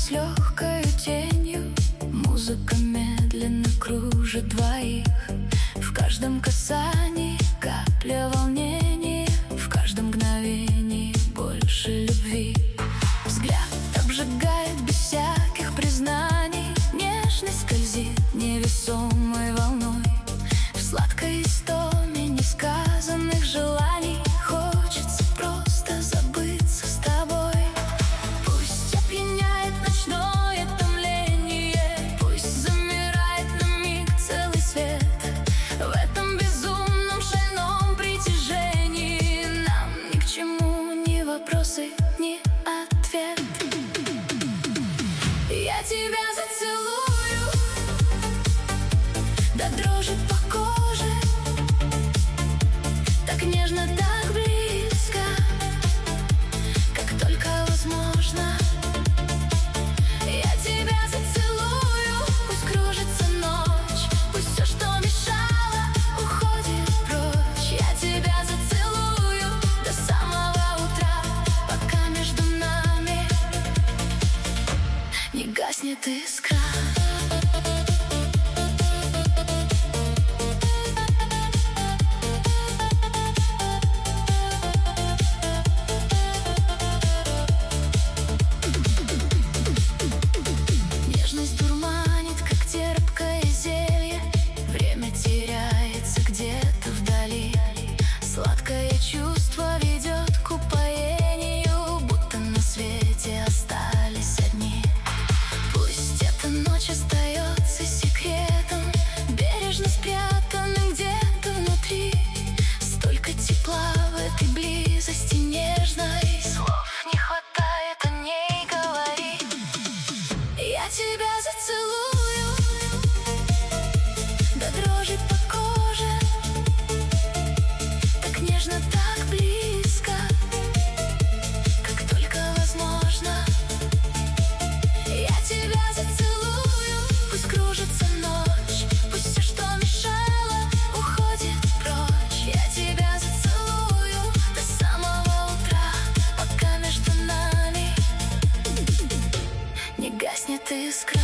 с легкой тенью. Музыка медленно кружит двоих. В каждом касании капля волнения, в каждом мгновении больше любви. Взгляд обжигает без всяких признаний, нежность скользит невесомой волной. В сладкой истоме несказанных желаний хочется просто забыться с тобой. Пусть опьяняет ночное томление, пусть замирает на миг целый свет. В этом безумном шальном притяжении нам ни к чему ни вопросы, ни ответ. Я тебя зацелую до дрожи по коже, так нежно, так близко, как только возможно. Я тебя зацелую, пусть кружится ночь, пусть все, что мешало, уходит прочь. Я тебя зацелую до самого утра, пока между нами не гаснет искра. Нежность дурманит, как терпкое зелье. Время теряется где-то вдали. Сладкое чувство ведет к упоению, будто на свете остались одни. Пусть эта ночь остается секретом, бережно спрятанным где-то внутри. Столько тепла в этой близости нежной, слов не хватает о ней говорить. Я тебя зацелую до дрожи по коже, так нежно, так близко, как только возможно. Я тебя зацелую, пусть кружится ночь, пусть все, что мешало, уходит прочь. Я тебя зацелую до самого утра, пока между нами не гаснет искра.